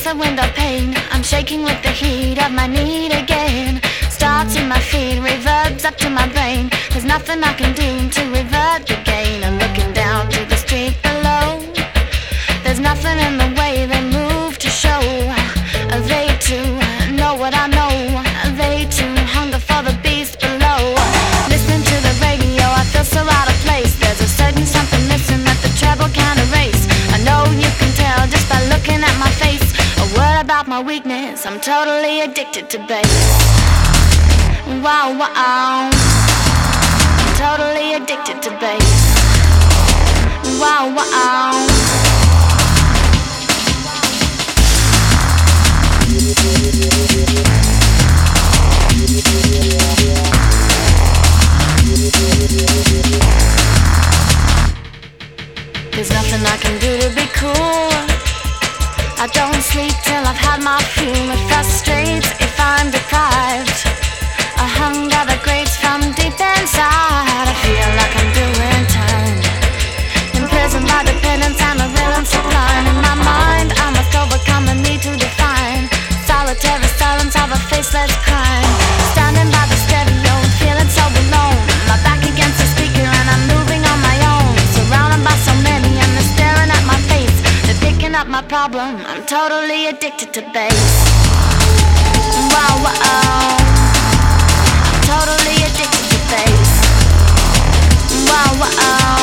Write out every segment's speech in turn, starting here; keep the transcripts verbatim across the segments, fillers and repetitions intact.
the window pane. I'm shaking with the heat of my need again. Starts in my feet, reverbs up to my brain. There's nothing I can do to revert the gain. I'm looking down to the street below. There's nothing in the way they move to show. They too know what I know. They too hunger for the beast below. Listening to the radio, I feel so out of place. There's a certain something missing that the treble can't erase. I know you can tell just by looking at my face. A word about my weakness, I'm totally addicted to bass. Wow, wow, I'm totally addicted to bass. Wow, wow. There's nothing I can do to be cool. I don't sleep till I've had my fuel. It frustrates if I'm deprived. A hunger that grates from deep inside. I feel like I'm doing time. Imprisoned by dependence and a rhythm sublime. In my mind I must overcome the need to define. Solitary silence of a faceless crime. Standing by the stereo, feeling so alone. My back against the speaker and I'm moving on my own. Surrounded by so many and they're staring at my face. They're picking up my problem, I'm totally addicted to bass. Wow, wow, I'm totally addicted to bass. Wow, wow.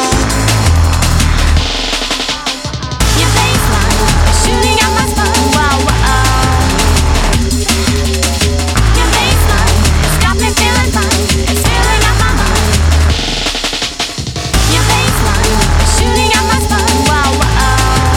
Your bassline is shooting out my spine. Wow, wow. Your bassline has got me feeling fine. It's filling up my mind. Your bassline is shooting out my spine. Wow, wow.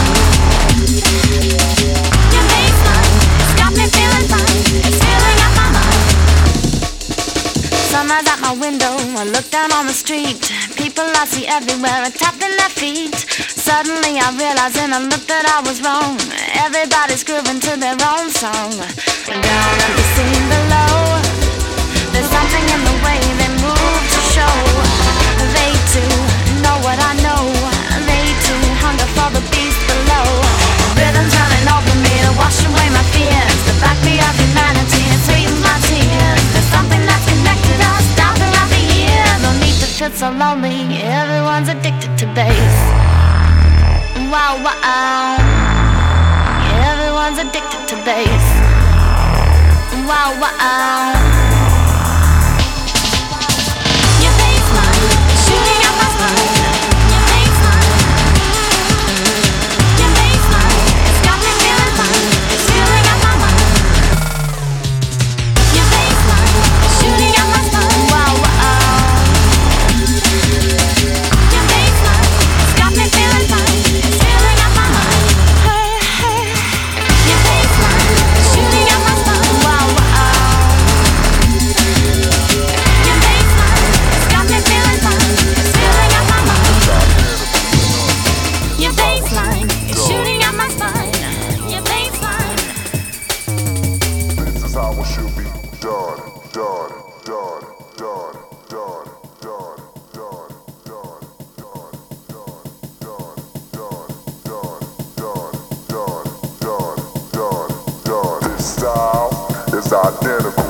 Your bassline has got me feeling fine. It's filling up my mind. Sunrise at my window, I look down on the street. People I see everywhere are tapping their feet. Suddenly I realize in a look that I was wrong. Everybody's grooving to their own song. Down at the scene below, there's something in the way they move to show. They too know what I know. They too hunger for the beast below. Rhythms running over me to wash away my fears. The backbeat of humanity and sweetens my tears. There's something that's connected us down throughout the years. No need to feel so lonely, everyone's addicted to bass. Wow, wow, everyone's addicted to bass. Wow, wow. Your bassline is shooting out my spine. Your bassline, your bassline has got me feeling fine. It's filling up my mind. Your bassline is shooting out my spine. Wow, wow. Your bassline has got me feeling fine. It's filling up my mind. Hey, hey. Your bassline is shooting out my spine. Wow, wow. Your bassline has got me feeling fine. It's filling up my mind. Your bassline is shooting out my spine. Your bassline. This is how it should be done, done, done, done, done, done, done, done, done, done, done, done, done, done, done, done, done, done. This style is identical.